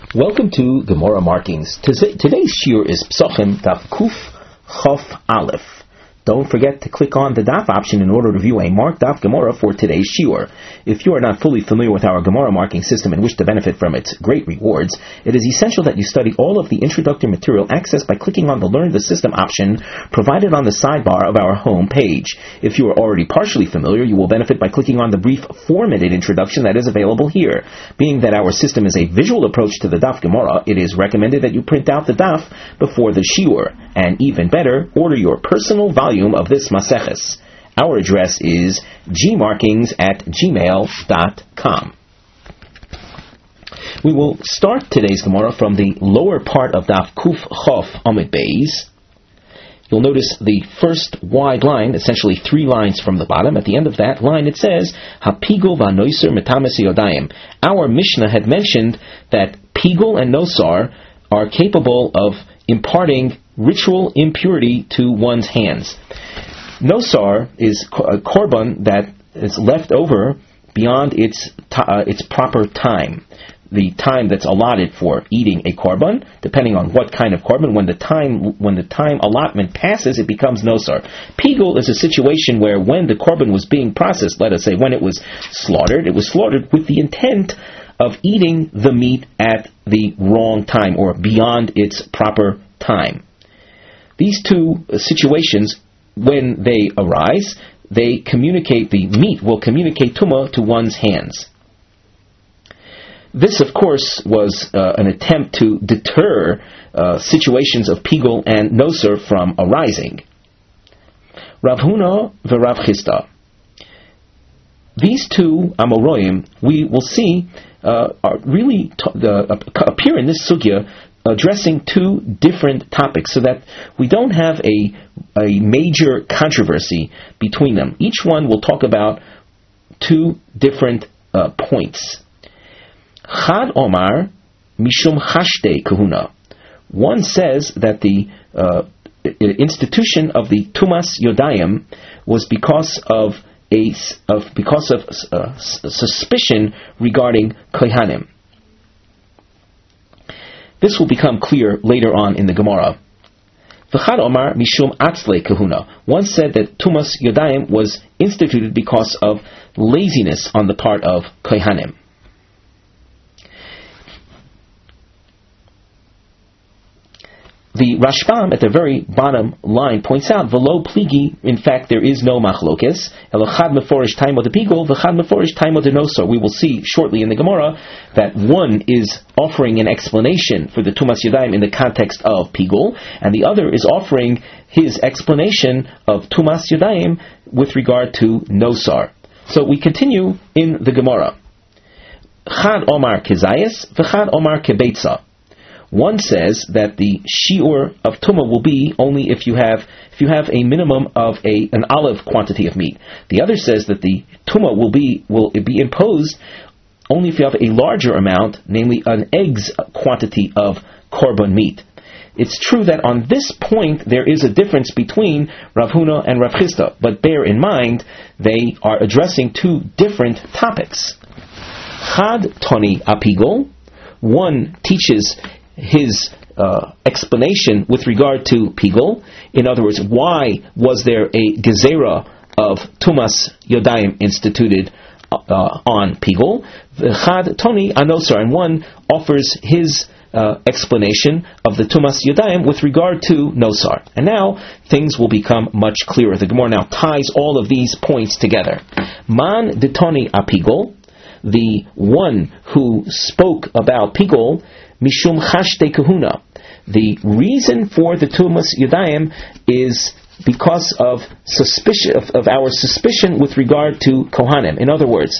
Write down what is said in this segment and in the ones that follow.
Welcome to Gemara Markings. Today's shiur is Psachim Daf Kuf Chof Aleph. Don't forget to click on the Daf option in order to view a marked Daf Gemara for today's shiur. If you are not fully familiar with our Gemara marking system and wish to benefit from its great rewards, it is essential that you study all of the introductory material accessed by clicking on the Learn the System option provided on the sidebar of our home page. If you are already partially familiar, you will benefit by clicking on the brief 4-minute introduction that is available here. Being that our system is a visual approach to the Daf Gemara, it is recommended that you print out the Daf before the shiur, and even better, order your personal volume of this Maseches. Our address is gmarkings@gmail.com. We will start today's Gemara from the lower part of Daf Kuf Chof Amid Beis. You'll notice the first wide line, essentially 3 lines from the bottom. At the end of that line it says, Hapigul va'noiser metames yodayim. Our Mishnah had mentioned that Pigul and Nosar are capable of imparting ritual impurity to one's hands. Nosar is a korban that is left over beyond its proper time. The time that's allotted for eating a korban, depending on what kind of korban, when the time allotment passes, it becomes nosar. Pigul is a situation where when the korban was being processed, let us say when it was slaughtered with the intent of eating the meat at the wrong time or beyond its proper time. These two situations, when they arise, the meat will communicate tumah to one's hands. This, of course, was an attempt to deter situations of Pigul and Nosar from arising. Rav Huna v'Rav Chisda. These two Amoroim, we will see, appear in this sugya addressing 2 different topics, so that we don't have a major controversy between them. Each one will talk about 2 different points. Chad Omar Mishum Chashtei Kahuna. One says that the institution of the Tumas Yodayim was because of suspicion regarding Kohanim. This will become clear later on in the Gemara. V'chad Omar Mishum Atzlei Kahuna. One said that Tumas Yodayim was instituted because of laziness on the part of Kohanim. The Rashbam at the very bottom line points out, V'lo pligi, in fact there is no machlokes, Elochad meforish taimo de pigul, v'chad meforish taimo de nosar. We will see shortly in the Gemara that one is offering an explanation for the Tumas Yadayim in the context of pigul, and the other is offering his explanation of Tumas Yadayim with regard to nosar. So we continue in the Gemara. Chad Omar kezayis, v'chad Omar kebeitza. One says that the shiur of tumah will be only if you have a minimum of an olive quantity of meat. The other says that the tumah will be imposed only if you have a larger amount, namely an egg's quantity of korban meat. It's true that on this point there is a difference between Rav Huna and Rav Chisda, but bear in mind they are addressing 2 different topics. Chad Toni Apigol. One teaches his explanation with regard to Pigul. In other words, why was there a gezerah of Tumas Yodayim instituted on Pigul? Chad Toni Anosar, and one offers his explanation of the Tumas Yodayim with regard to Nosar. And now things will become much clearer. The Gemara now ties all of these points together. Man detoni apigul, the one who spoke about Pigul, Mishum Chashtei Kahuna. The reason for the Tumas Yadayim is because of suspicion of our suspicion with regard to Kohanim. In other words,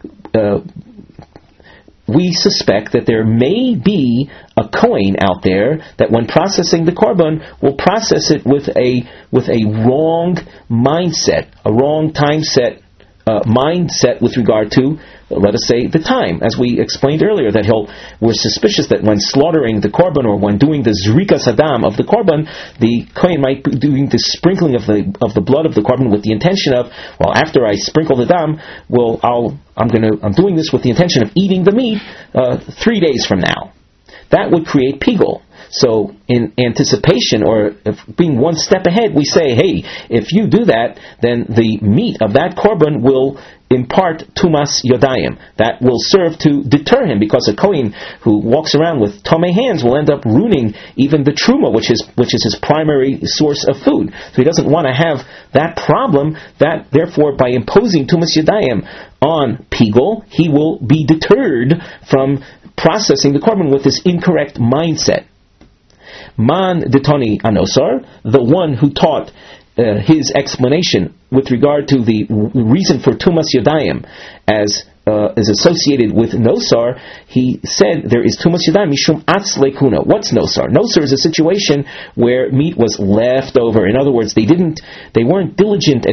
we suspect that there may be a Kohen out there that when processing the korban will process it with a wrong mindset, a wrong mindset with regard to, let us say, the time. As we explained earlier, that we're suspicious that when slaughtering the korban or when doing the zrikas hadam of the korban, the kohen might be doing the sprinkling of the blood of the korban with the intention of, well, after I sprinkle the dam, I'm doing this with the intention of eating the meat 3 days from now. that would create pigul. So in anticipation, or being one step ahead, we say, hey, if you do that, then the meat of that korban will impart tumas yodayim. That will serve to deter him, because a kohen who walks around with tomei hands will end up ruining even the truma, which is his primary source of food. So he doesn't want to have that problem. That therefore, by imposing tumas yodayim on pigul, he will be deterred from processing the korban with this incorrect mindset. Man detoni anosar, the one who taught his explanation with regard to the reason for tumas yodayim as is associated with nosar, he said there is tumas yodayim mishum atz lekuna. What's nosar? Nosar is a situation where meat was left over. In other words, they weren't diligent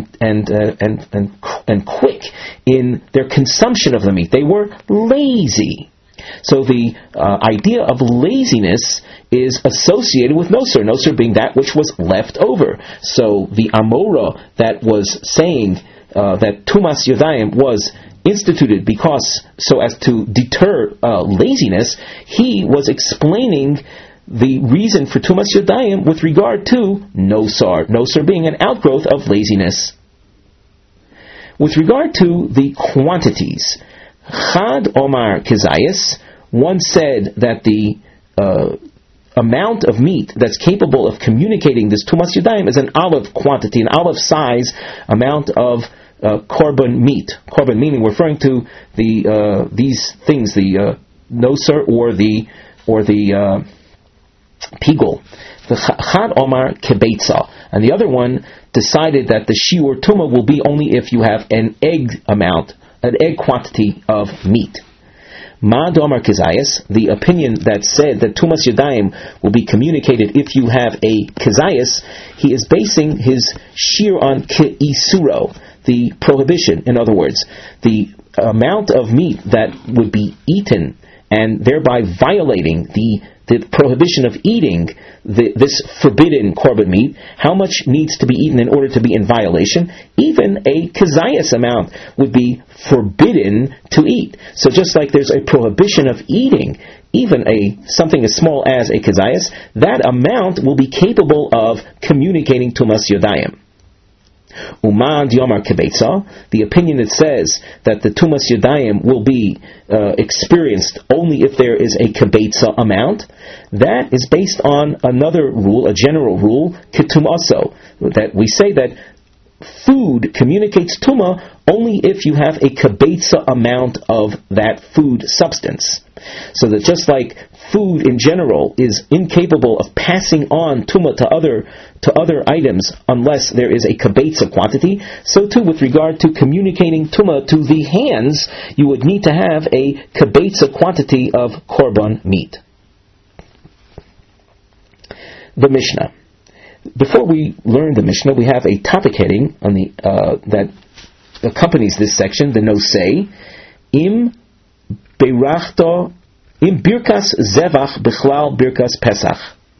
and quick in their consumption of the meat. They were lazy. So the idea of laziness is associated with nosar. Nosar being that which was left over. So the Amora that was saying that tumas yodayim was instituted because so as to deter laziness, he was explaining the reason for tumas yodayim with regard to nosar. Nosar being an outgrowth of laziness. With regard to the quantities, Chad Omar Kizayas, one said that the amount of meat that's capable of communicating this tumas yodayim is an olive quantity, an olive size amount of korban meat. Korban meaning referring to these things, the nosar or the pigul. The Chad Omar Kebetza, and the other one decided that the shiur tuma will be only if you have an egg quantity of meat. Ma Domar Kizayas, the opinion that said that tumas yodayim will be communicated if you have a kizayas, he is basing his shir on ke'isuro, the prohibition. In other words, the amount of meat that would be eaten and thereby violating the prohibition of eating this forbidden korban meat, how much needs to be eaten in order to be in violation. Even a kizayas amount would be forbidden to eat. So just like there's a prohibition of eating even something as small as a kizayas, that amount will be capable of communicating tumas yodayim. Uman Diomar Kebetza, the opinion that says that the tumas yodayim will be experienced only if there is a kebetza amount, that is based on another rule, a general rule, ketumaso, that we say that food communicates tuma only if you have a kebetza amount of that food substance. So that just like food in general is incapable of passing on tuma to other items unless there is a kebetza quantity, so too with regard to communicating tuma to the hands, you would need to have a kebetza quantity of korban meat. The Mishnah. Before we learn the Mishnah, we have a topic heading on the that accompanies this section, the nosei, im birachto im birkas zevach bichlal birkas pesach.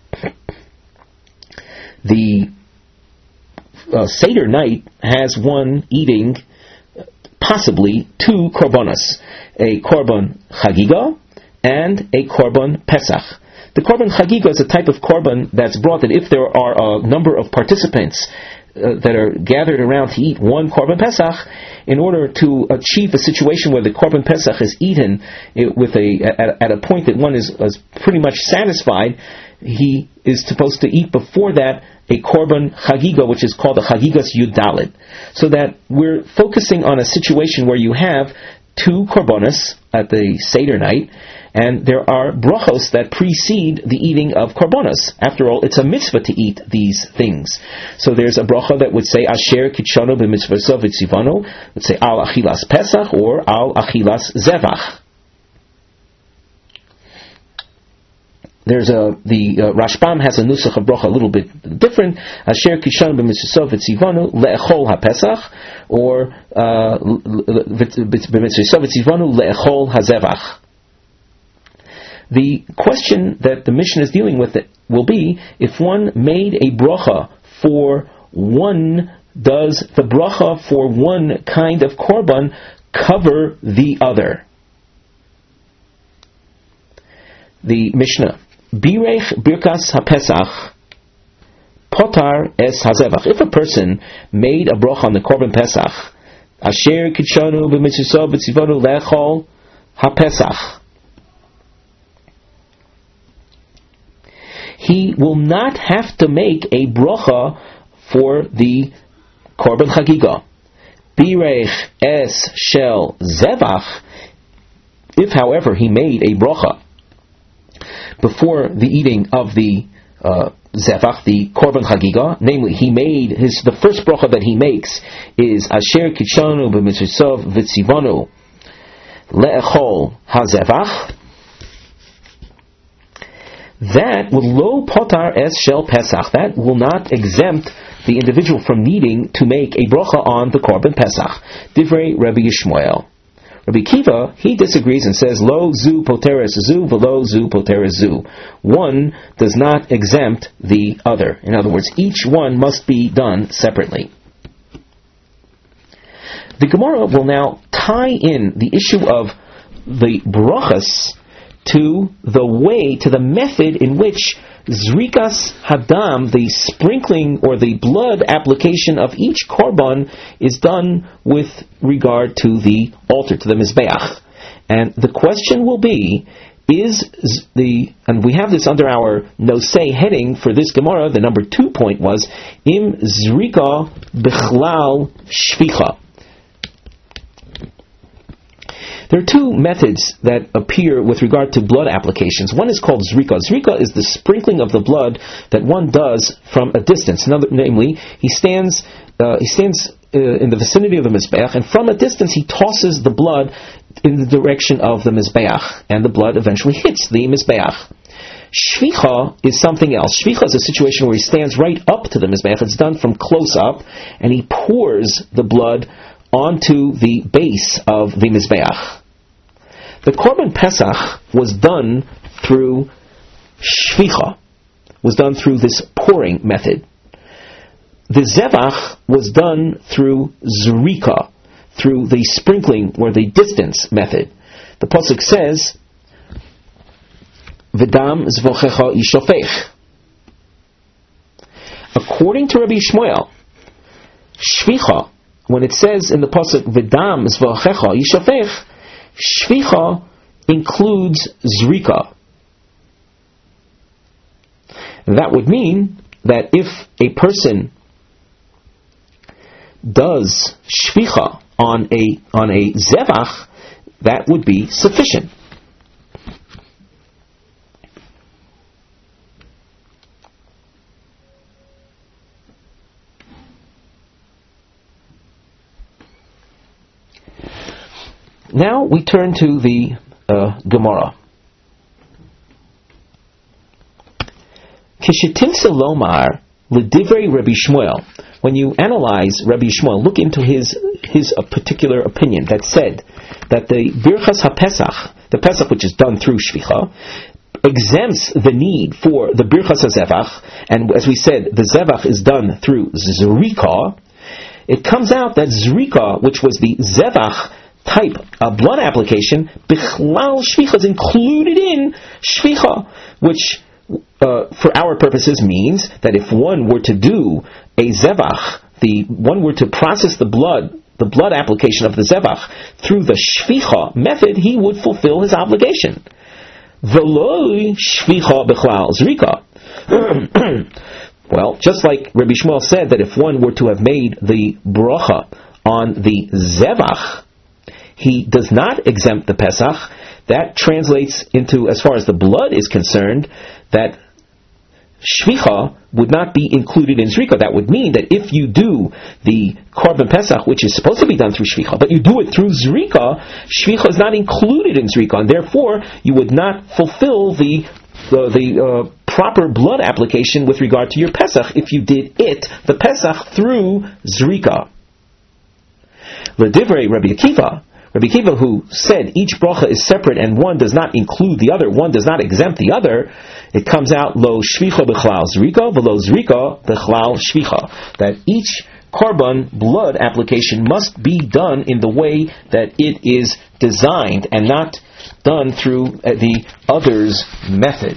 The Seder night has one eating possibly two korbanos, a korban chagiga and a korban pesach. The korban chagiga is a type of korban that's brought that if there are a number of participants that are gathered around to eat one korban pesach, in order to achieve a situation where the korban pesach is eaten at a point that one is pretty much satisfied, he is supposed to eat before that a korban chagiga, which is called a chagigas yudalid. So that we're focusing on a situation where you have two korbanos at the Seder night, and there are brachos that precede the eating of korbanos. After all, it's a mitzvah to eat these things. So there's a bracha that would say Asher kitshano b'mitzvaso v'tzivano, would say Al achilas pesach or Al achilas zevach. There's the Rashbam has a nusach of bracha a little bit different. Asher kishan b'mitzvah v'tzivanu le'echol ha'pesach, or b'mitzvah v'tzivanu le'echol ha'zevach. The question that the Mishnah is dealing with will be, if one made a bracha for one, does the bracha for one kind of korban cover the other? the Mishnah. Birech Birkas HaPesach Potar Es HaZevach. If a person made a broch on the Korban Pesach, Asher Kitshanu B'Mitzvah B'Tzivonu Lechol HaPesach, he will not have to make a brocha for the Korban Chagiga. Birech Es Shel Zevach. If, however, he made a brocha before the eating of the Zevach, the Korban Chagiga, namely, he made the first bracha that he makes is Asher Kitshanu B'Mitzvah V'Tzivanu Le'echol HaZevach. That will lo potar es shel Pesach. That will not exempt the individual from needing to make a bracha on the Korban Pesach. Divrei Rabbi Yishmael. Rabbi Kiva, he disagrees and says, Lo zu poteres zu, velo zu poteres zu. One does not exempt the other. In other words, each one must be done separately. The Gemara will now tie in the issue of the brachas to the way, to the method in which Zrikas Hadam, the sprinkling or the blood application of each korban, is done with regard to the altar, to the Mizbeach. And the question will be, and we have this under our Nosei heading for this Gemara, the number 2 point was, Im Zrika Bichlal Shvicha. There are two methods that appear with regard to blood applications. One is called zrika. Zrika is the sprinkling of the blood that one does from a distance. Namely, he stands in the vicinity of the Mizbeach, and from a distance he tosses the blood in the direction of the Mizbeach, and the blood eventually hits the Mizbeach. Shvicha is something else. Shvicha is a situation where he stands right up to the Mizbeach. It's done from close up, and he pours the blood onto the base of the Mizbeach. The Korban Pesach was done through Shvicha, was done through this pouring method. The Zevach was done through Zrika, through the sprinkling or the distance method. The Pasuk says, V'dam zvochecha yishofech. According to Rabbi Shmuel, Shvicha, when it says in the pasuk V'dam zvochecha yishofech, Shvicha includes Zrika. That would mean that if a person does Shvicha on a Zevach, that would be sufficient. Now we turn to the Gemara. Kishetimsa lomar l'divrei Rabbi Shmuel. When you analyze Rabbi Shmuel, look into his particular opinion that said that the Birchas HaPesach, the Pesach which is done through Shvicha, exempts the need for the Birchas HaZevach, and as we said, the Zevach is done through Zrika. It comes out that Zrika, which was the Zevach type of blood application, Bichlal Shvicha is included in Shvicha, which for our purposes means that if one were to do a Zevach, one were to process the blood application of the Zevach through the Shvicha method, he would fulfill his obligation. V'lo Shvicha Bichlal Zrika. Well, just like Rabbi Shmuel said that if one were to have made the bracha on the Zevach, he does not exempt the Pesach. That translates into, as far as the blood is concerned, that Shvicha would not be included in Zrika. That would mean that if you do the Korban Pesach, which is supposed to be done through Shvicha, but you do it through Zrika, Shvicha is not included in Zrika, and therefore you would not fulfill the proper blood application with regard to your Pesach if you did the Pesach, through Zrika. L'divrei Rabbi Akiva, who said each bracha is separate and one does not include the other, one does not exempt the other, it comes out lo shvicha b'chlal zrika v'lo zrika b'chlal shvicha, that each korban blood application must be done in the way that it is designed and not done through the other's method.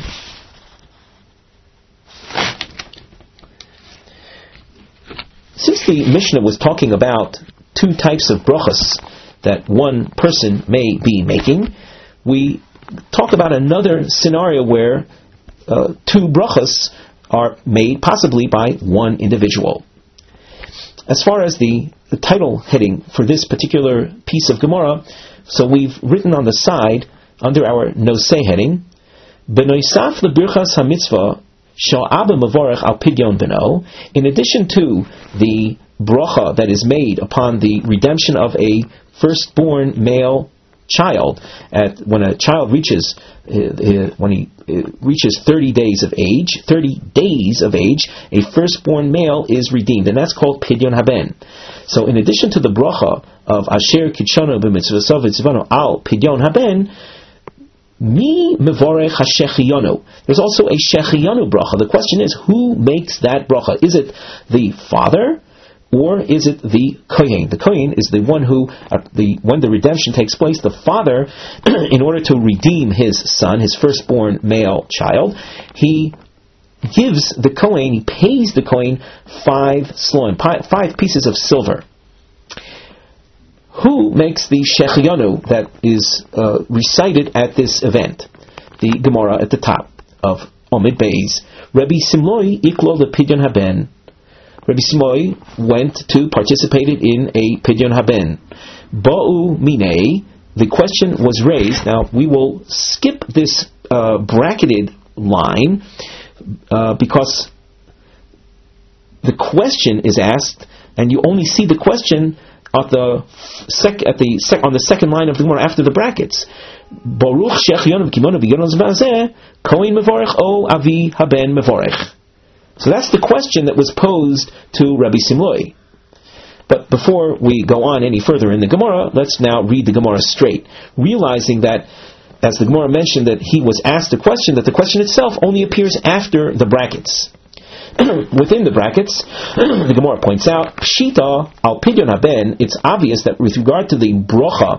Since the Mishnah was talking about two types of brachas that one person may be making, we talk about another scenario where two brachas are made possibly by one individual. As far as the title heading for this particular piece of Gemara, so we've written on the side under our Nosei heading, Benoisaf lebirchas hamitzvah sha'aba mavorech al pidyon beno. In addition to the bracha that is made upon the redemption of a firstborn male child, when a child reaches 30 days of age, a firstborn male is redeemed, and that's called pidyon haben. So, in addition to the bracha of asher kitshanu b'mitzvasav v'tzivanu al pidyon haben, mi mevorech hashechiyanu. There's also a shechiyanu bracha. The question is, who makes that bracha? Is it the father, or is it the kohen? The kohen is the one who, when the redemption takes place, the father, in order to redeem his son, his firstborn male child, he gives the kohen, he pays the kohen 5 sloim, 5 pieces of silver. Who makes the shechiyanu that is recited at this event? The Gemara at the top of Omid Beis. Rabbi Simloi iklo the pidyon haben. Rabbi Simloi went to participated in a pidyon haben. Ba'u minei. The question was raised. Now we will skip this bracketed line because the question is asked, and you only see the question on the second line of the Gemara after the brackets. Baruch shechiyanu v'kimono v'yonu zeh kohen mevorech o avi haben mevorech. So that's the question that was posed to Rabbi Simloi. But before we go on any further in the Gemara, let's now read the Gemara straight, realizing that, as the Gemara mentioned, that he was asked a question, that the question itself only appears after the brackets. Within the brackets, the Gemara points out, Pshita al pidyon haben, it's obvious that with regard to the bracha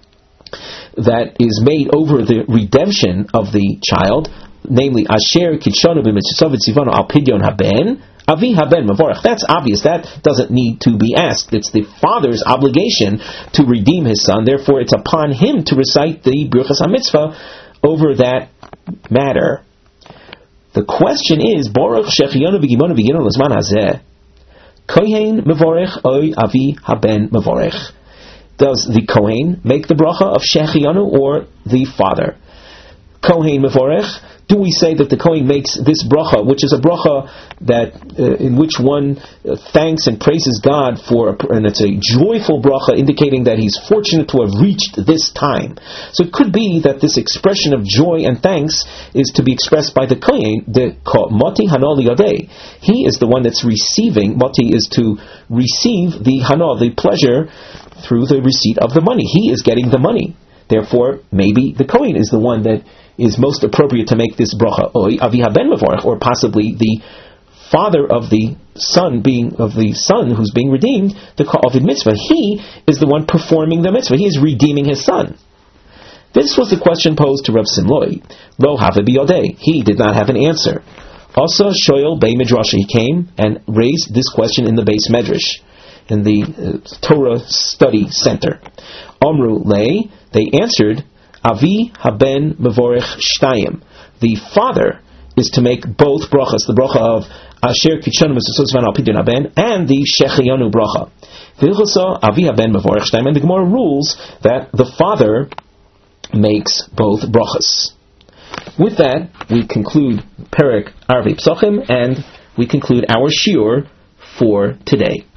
that is made over the redemption of the child, namely asher kitshanu b'mitzvah v'tzivanu al pidyon haben, avi haben mevorech. That's obvious. That doesn't need to be asked. It's the father's obligation to redeem his son. Therefore, it's upon him to recite the birchas hamitzvah over that matter. The question is, Baruch shechiyanu v'gimonu v'ginu l'zman hazeh, kohen mevorech oy avi haben mevorech. Does the kohen make the bracha of shechiyanu or the father? Kohen mevorech. Do we say that the kohen makes this bracha, which is a bracha that in which one thanks and praises God for, and it's a joyful bracha indicating that he's fortunate to have reached this time. So it could be that this expression of joy and thanks is to be expressed by the kohen, the moti hanol yodei. He is the one that's receiving. Moti is to receive the hanol, the pleasure, through the receipt of the money. He is getting the money. Therefore, maybe the kohen is the one that is most appropriate to make this bracha, or possibly the father of the son who's being redeemed, the Ovid mitzvah. He is the one performing the mitzvah. He is redeeming his son. This was the question posed to Rav Simloi. Lo have biyodei. He did not have an answer. Also, Shoyel Bei Midrash, he came and raised this question in the Beis Medrash, in the Torah Study Center. Omru Lei, they answered, Avi haben mevorech shtayim. The father is to make both brachas, the bracha of asher kitshanu v'tzivanu al pidyon haben and the shechiyanu bracha. V'ilchasa avi haben mevorech shtayim, and the Gemara rules that the father makes both brachas. With that, we conclude Perek Arvei Psachim, and we conclude our shiur for today.